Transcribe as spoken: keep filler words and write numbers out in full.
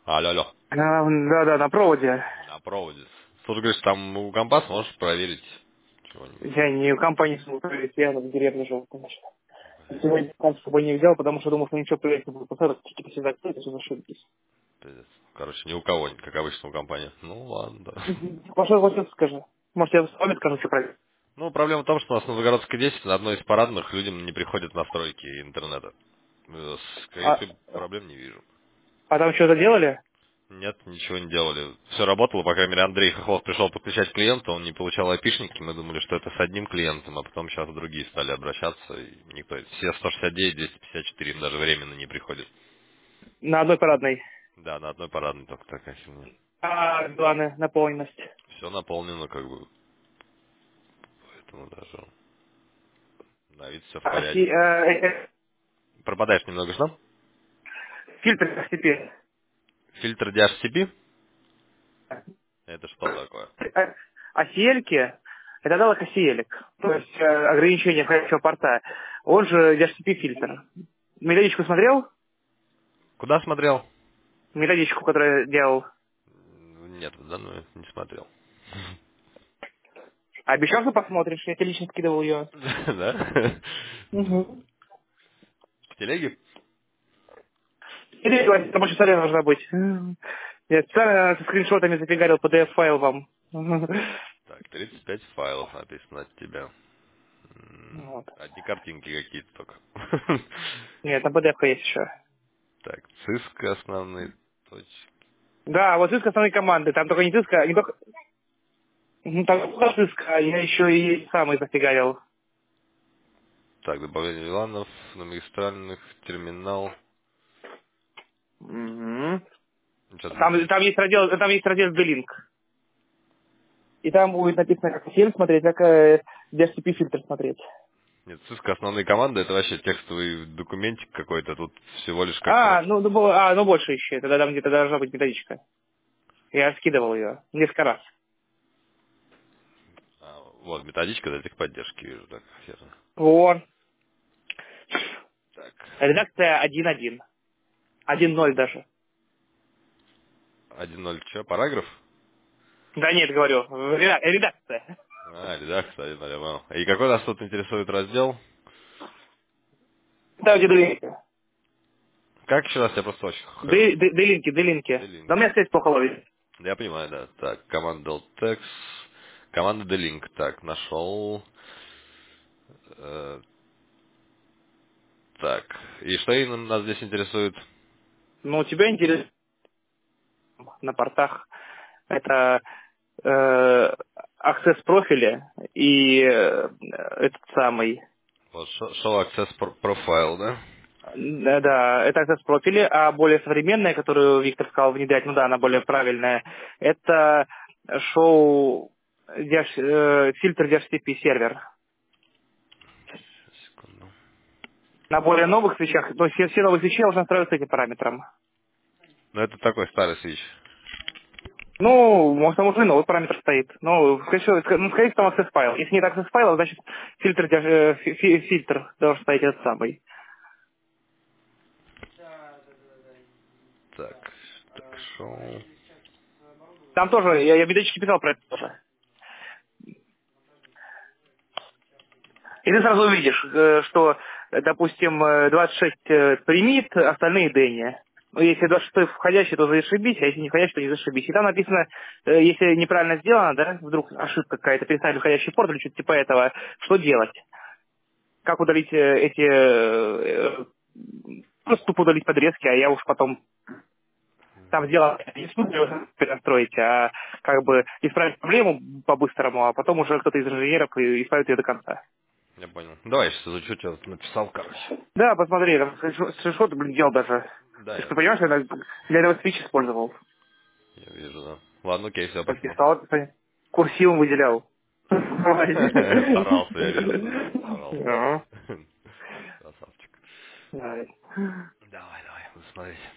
Алло, алло. А, Да-да, на проводе. На проводе. Слушай, говоришь, там у компас можешь проверить чего-нибудь? Я не в компании смогу проверить, я в деревне жил, конечно. Сегодня комп с собой не взял, потому что думал, что ничего проверить не буду. Посмотрел, какие-то все закрыты, все ошиблись. Пиздец. Короче, ни у кого, как обычно у компании. Ну, ладно, да. Пошел вот это скажи. Может, я с вами скажу, что проверить. Ну, проблема в том, что у нас на Загородской десять на одной из парадных людям не приходят настройки интернета. Э, С А, этим проблем не вижу. а там что-то делали? Нет, ничего не делали. Все работало, по крайней мере, Андрей Хохлов пришел подключать клиента, он не получал айпишники, мы думали, что это с одним клиентом, а потом сейчас другие стали обращаться, и никто... Все сто шестьдесят девять, двести пятьдесят четыре им даже временно не приходит. На одной парадной. Да, на одной парадной только такая фигня. А, главное, наполненность. Все наполнено, как бы, поэтому даже на вид все в А си- порядке. э, э, э, Пропадаешь немного, что? фильтр теперь. Фильтр ди эйч си пи? Это что такое? Э, Осельки, это аналог оселек. То есть э, ограничение входящего порта. Он же ди эйч си пи-фильтр. Методичку смотрел? Куда смотрел? Методичку, которую я делал. М, Нет, да, ну, не смотрел. Обещал, что посмотришь, я тебе лично скидывал ее. Да? Угу. В телеге? Или говорит, там больше история должна быть. Я специально со скриншотами запигарил пи ди эф-файл вам. Так, тридцать пять файлов написано от тебя. М, Вот. Одни картинки какие-то только. Нет, там пи ди эф есть еще. Так, циска основные точки. Да, вот циска основные команды. Там только не циска, не только... Ну, там не только циска, а я еще и самый зафигарил. Так, добавление виланов на магистральных, терминал. Мгм. Что-то... Там, там есть раздел, там есть раздел D-Link. И там будет написано, как фильм смотреть, как э, ди эйч си пи-фильтр смотреть. Нет, циска основные команды, это вообще текстовый документик какой-то. Тут всего лишь как А, короче. ну, ну, было- а, ну больше еще. Тогда там где-то должна быть методичка. Я скидывал ее несколько раз. А, вот, методичка для техподдержки, вижу, так, верно. Вот. Так, Редакция один точка один. один точка ноль даже. один ноль что, параграф? Да нет, говорю, реда- редакция. А, редакция, один ноль, я понял. И какой нас тут интересует раздел? Да, где делинки. Как еще раз, я просто очень хожу. Делинки, делинки. Да у Делинки. меня связь плохо ловит. Я понимаю, да. Так, команда Deltex. Команда Delink. Так, нашел. Э, так. И что именно нас здесь интересует? Ну, у тебя интерес на портах. Это э, аксесс профили и э, этот самый. Вот, show show access pro- profile, да? Да, да, это аксесс профили, а более современная, которую Виктор сказал внедрять, ну да, она более правильная, это шоу D H, э, фильтр ди эйч си пи сервер. Секунду. На более новых свечах, то есть все, все новые свечи должны настраиваться этим параметром. Ну, это такой старый свич. Ну, может, там уже новый параметр стоит. Ну, скорее всего, ск- ну, скорее всего, там access файл. Если нет access файла, значит, фильтр, дя- э, фи- фи- фильтр должен стоять этот самый. Так, так, шоу. Там тоже, я, я методически писал про это тоже. И ты сразу увидишь, э, что, э, допустим, э, двадцать шесть э, примит, остальные Дэнни. Ну, если двадцать шесть входящий, то зашибись, а если не входящий, то не зашибись. И там написано, э, если неправильно сделано, да, вдруг ошибка какая-то, переставили входящий порт или что-то типа этого, что делать? Как удалить э, эти... э, э, просто тупо удалить подрезки, а я уж потом там сделал не смысл перестроить, а как бы исправить проблему по-быстрому, а потом уже кто-то из инженеров и- исправит ее до конца. Я понял. Давай, сейчас изучу, что тут написал, короче. Да, посмотри, там скриншот, блин, делал даже. Да, Ты же я, понимаешь, я для этого спич использовал. я вижу, да. Ладно, окей, все, спасибо. Подписал, курсивом выделял. Старался, я вижу, да. Старался. Да. Красавчик. Да. Давай, давай, буду смотреть.